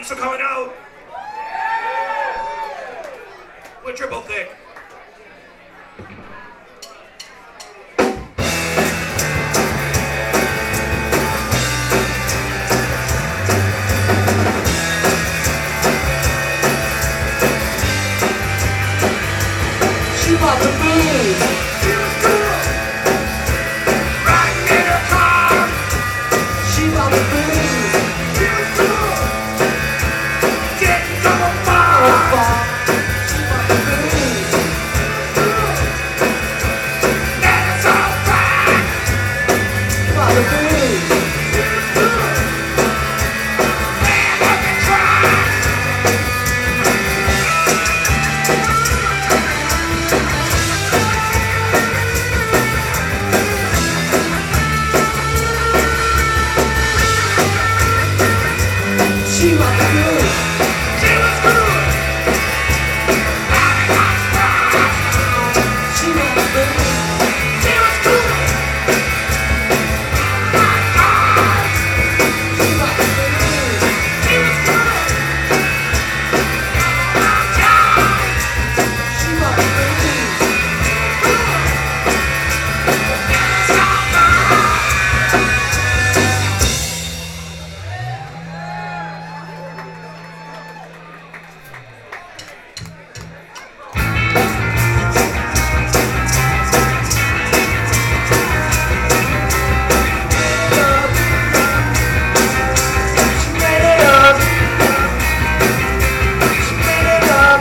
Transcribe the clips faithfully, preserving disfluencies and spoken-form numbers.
Thanks for coming out. We're triple thick. She bought the booze. She was cool. Riding in her car. She bought the booze. She was cool. Getting to the bar. Oh, fuck. She bought the booze. And it's all right. She bought the booze. She was cool. Man, let me try. She bought the booze. She was cool. Having hot fries. She bought the booze. She was cool. Hot fries. She bought the booze. She was cool. Hot fries. She bought the booze. It's all right. She made it up. She made it up.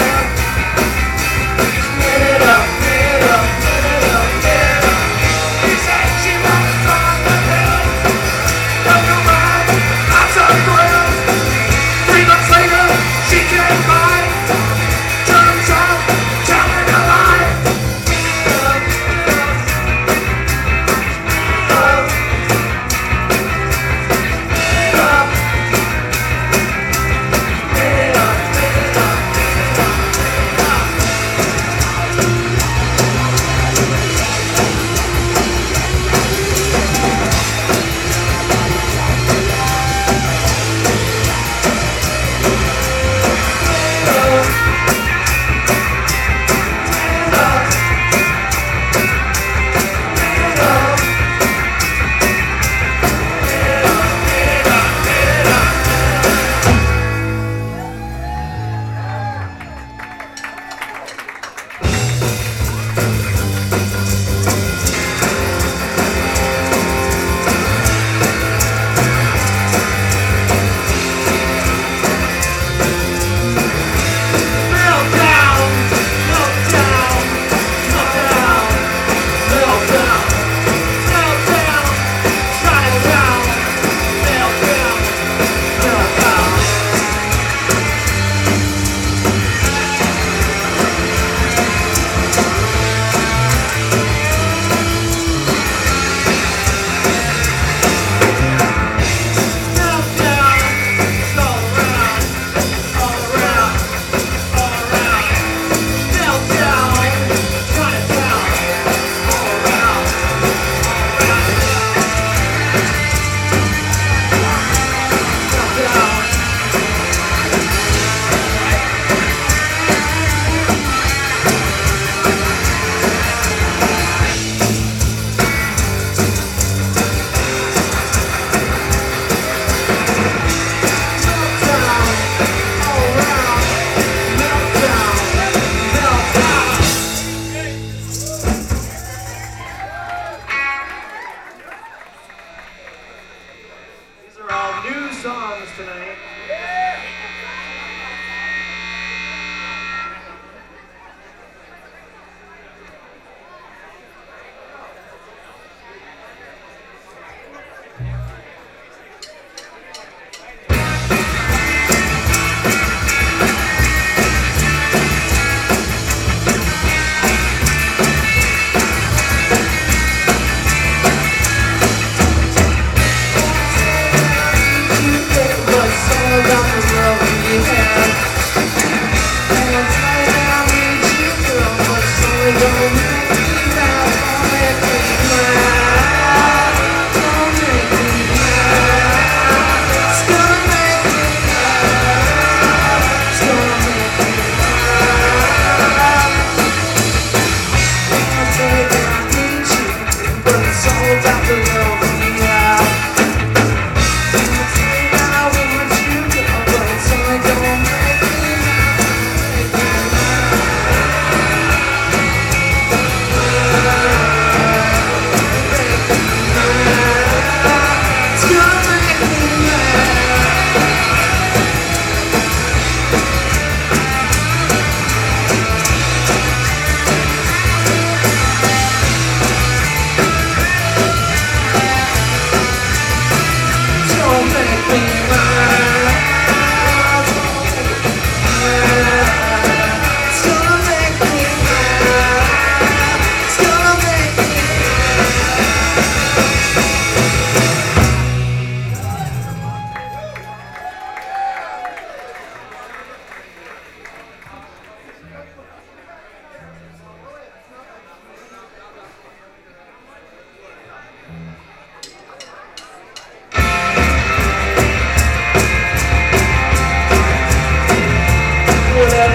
She made it up. Made it up. Made it up. Made it up. He said she was on the hill. Don't know why. Lots of thrill. Three months later, she came by. Turns out, telling a lie. Meltdown, meltdown, meltdown, meltdown, meltdown, Chinatown, meltdown, meltdown. Meltdown, all around, all around, all around. Meltdown, Chinatown, all around, all around. Meltdown. These are all new songs tonight. It's gonna make me mad.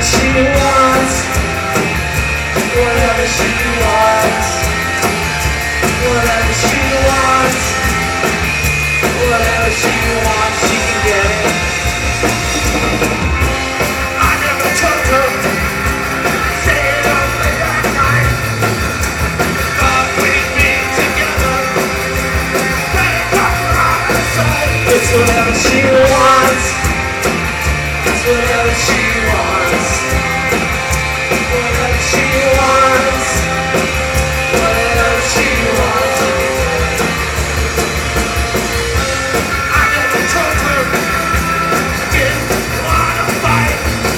she wants, whatever she wants, whatever she wants, whatever she wants, she can get it. I never took her, stayed up late at night. Thought we'd be together, but it got her out of sight. It's whatever she wants, it's whatever she wants, whatever she wants, whatever she wants. I never told her, didn't wanna fight.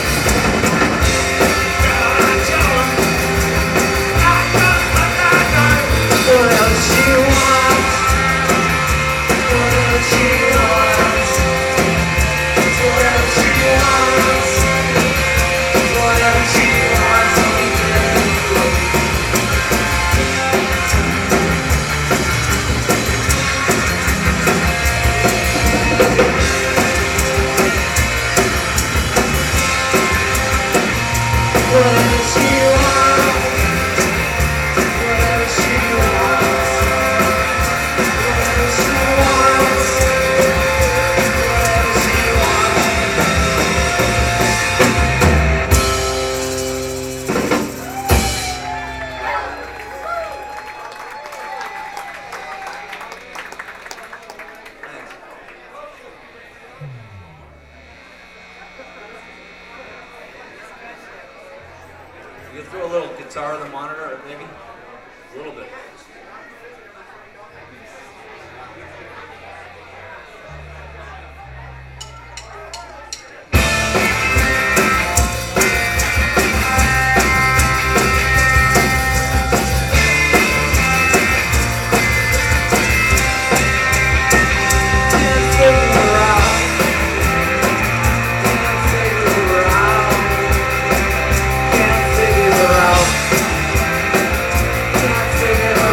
Now I tell her, not just like that night. Whatever she wants, whatever she wants, whatever she wants, whatever she wants. Whatever she wants, whatever she wants, whatever she wants, whatever she wants. You can throw a little guitar on the monitor, maybe? A little bit. Can't figure out, can't figure out, can't figure out, can't figure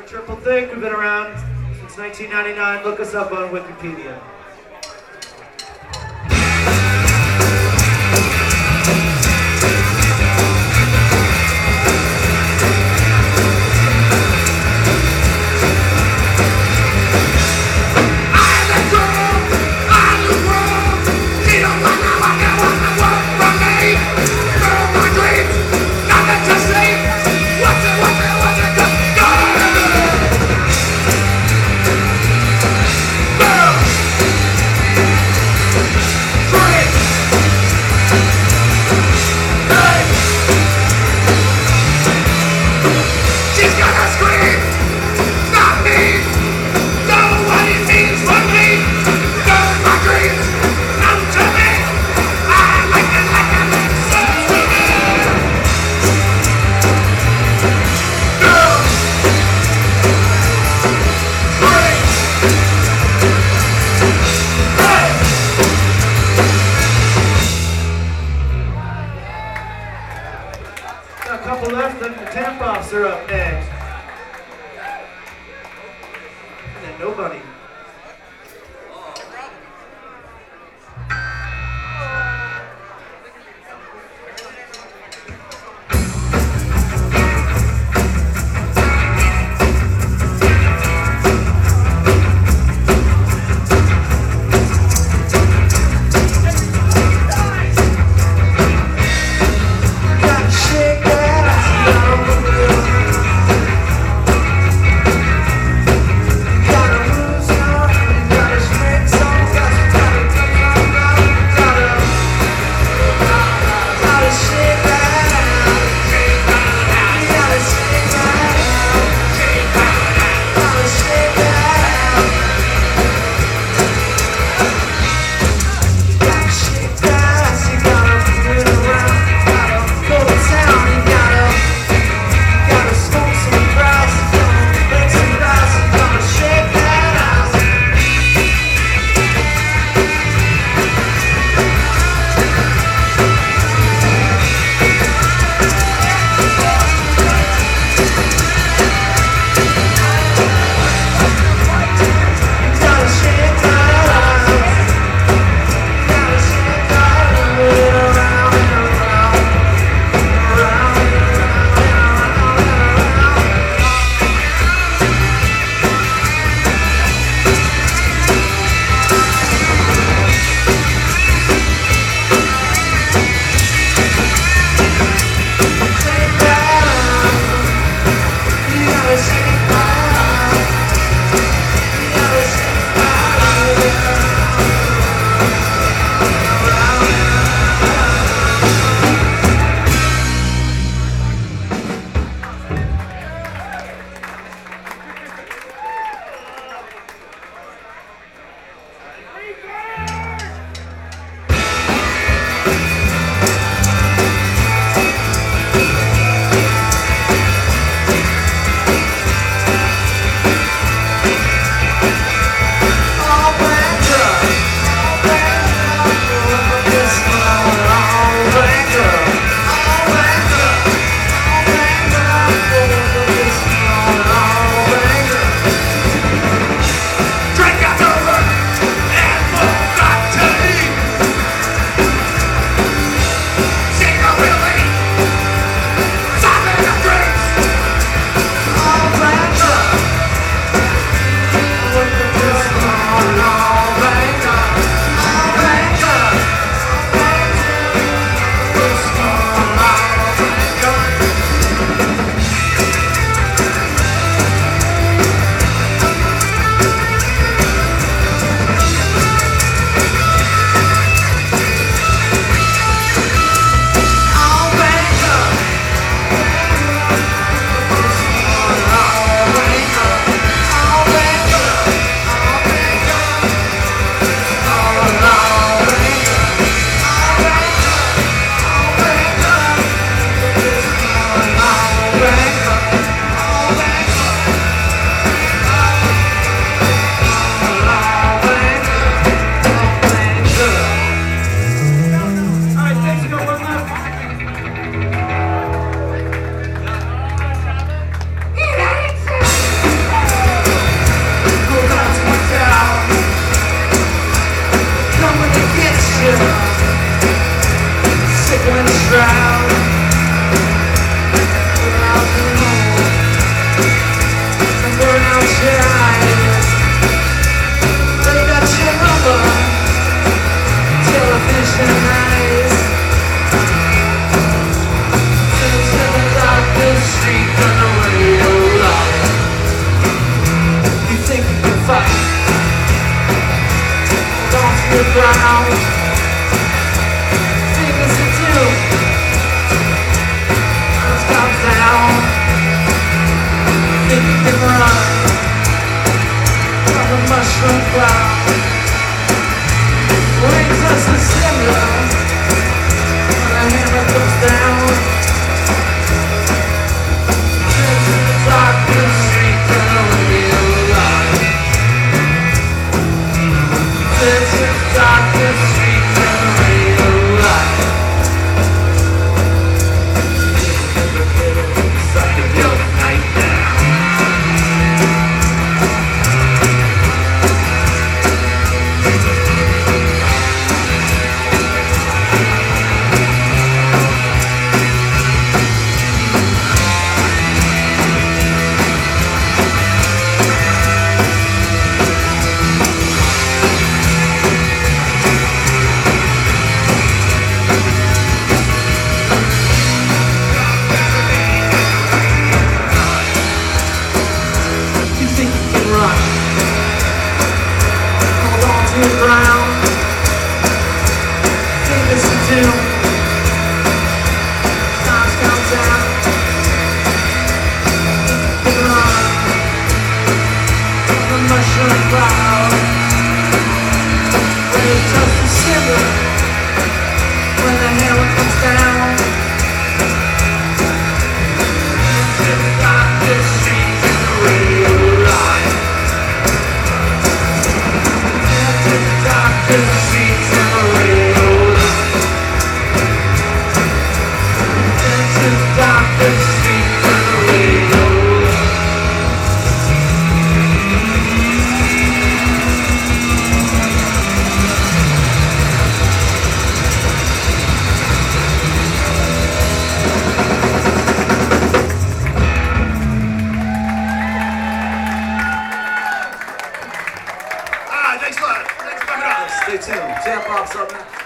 Triple Thick, we've been around since nineteen ninety-nine. Look us up on Wikipedia. Are up next. And then nobody. Gotta lose ground. Fingers to do. Earth comes down. Think you can run from the mushroom cloud. Brings us a cinder when the hammer comes down. Into the darkness, street and a real light. Into the darkness, street and a real light. Sucking your night down. The ground, fingers to doom. Times come down. You can run from the mushroom cloud. Ready to touch the cinder when the hammer comes down. Into the darkness, streets and the real light. The streets and the real light. Into the darkest streets and the real Ah, thanks a lot. Thanks for coming out. Stay tuned. Tap box up, man.